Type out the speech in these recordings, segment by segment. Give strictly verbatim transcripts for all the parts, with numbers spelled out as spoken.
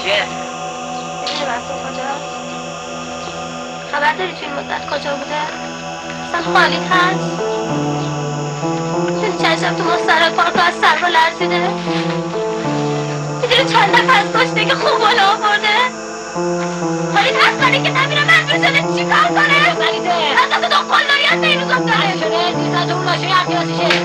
چیه؟ میدونی بستون کجاست؟ خبر داری توی این مدت کجا بوده؟ اصلا خالیت هست؟ میدونی چند شب تو مستراح پارک از سرما لرزیده؟ میدونی چند نفر از کشته که خوب بالا آورده؟ خالیت هست برای که نمیره مجبور شده چی کار کنه؟ خالیته از دست دو قلدری هست به این روزم داره شده دیزد اون ماشین احتیاطیشه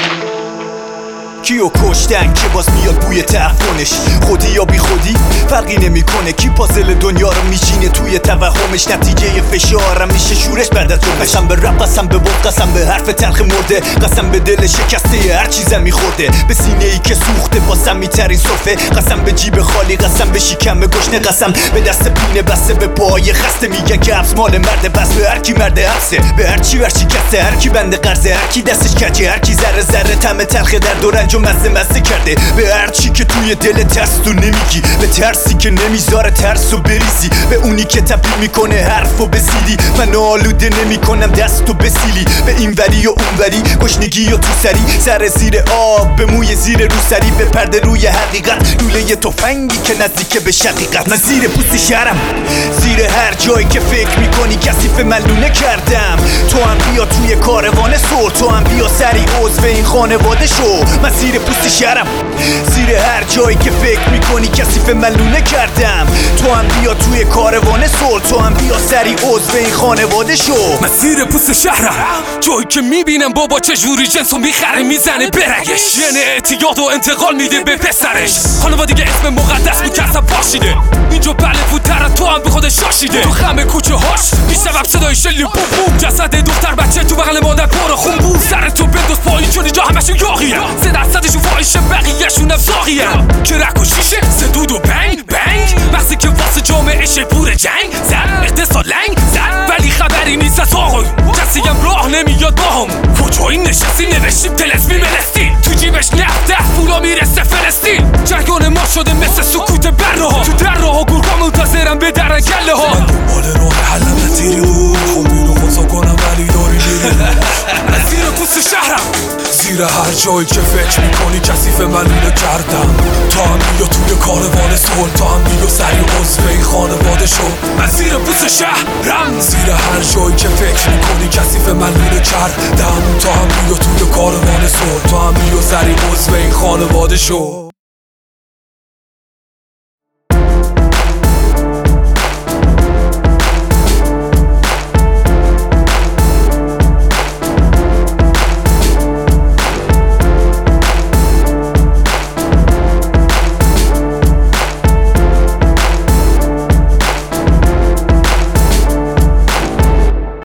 کیو کشتن که باز میاد بوی تعفنش، خودی یا بی خودی فرقی نمیکنه. کی پازل دنیا رو میچینه توی توهمش، نتیجه فشارم میشه شورش بعد از جنبش. قسم به رپ، قسم به بود، قسم به حرف تلخ مرده، قسم به دل شکسته هر چیزم میخورده، به سینه ای که سوخته با سمیترین صفه، قسم به جیب خالی، قسم به شکم گشنه، قسم به دست پینه بسته به پای خسته. میگن که حبس مال مرده، بس به هر کی مرده حبسه، به هر چی ور شکسته، هر کی بنده قرضه، هر کی دستش کجه، هر کی ذره ذره طعم تلخ درد و رنج و مزه مزه کرده، به هر چی که توی دل ترس و نمیگی، به ترسی که نمیذاره ترسو بریزی، به اونی که تبدیل میکنه حرفو به سیدی. من آلوده نمیکنم دستو بسیلی، به این وری و اون وری، گشنگی و تو سری، سر زیر آب به موی زیر روسری، به پرده روی حقیقت، لوله تفنگی که نزدیک به شقیقت. من زیر پوست شهرم، زیر هر جایی که فکر میکنی کثیف ملونه کردم. تو هم بیا توی کاروان سر، تو هم بیا سری عضو این خانواده شو. من زیر پوست شهرم، زیر هر جایی که فکر میکنی کثیف ملونه کردم. تو هم بیا توی کاروان سر، تو هم بیا سری عضو این خانواده شو. من زیر پوست شهرم، جایی که میبینم بابا چجوری جنسو میخره میزنه برگش، یعنی اعتیاد و انتقال میده به پسرش. خانوادگی اسم مقدس بود که اصلا پاشیده، اینجا بله بود تر تو هم به خودش شاشیده. تو خم کوچه هاش میشنوم صدای شلی بوم بوم، جسد دختر بچه تو بغل مادر پر خون بود. سر تو بنداز پایین چون اینجا همشون یاغیه، سه درصدشون فاحشه بقیه‌شون افزاقیه. که رک و شیشه سدود و بنگ بنگ، مغزی که واسه جامعه شپور جنگ زد، اقتصاد لنگ زد، ولی خبری نیست از آقای کسی هم راه نمیاد باهم. کجایی نشستی نوشتیم تلسمی ملستی، تو جیبش نفت ده پولا میرسه فلسطین. جنگان ما شده مثل سکوت بره ها، تو در راه ها گورگا منتظرم به در گله ها. من دنبال راه حلم نتیری بود، خب اینو خونسا کنم ولی داری میری. من زیر پوست شهرم، زیر هر جایی که فکر میکنی کثیف ملونه کردم. تا هم بیا توی کاروان سر، تا هم بیا سری عضو این خانواده شو. من زیر پوست شهرم، زیر هر جایی که فکر میکنی کثیف ملونه کردم. تا هم بیا توی کاروان سر، تا هم بیا سری عضو این خانواده شو.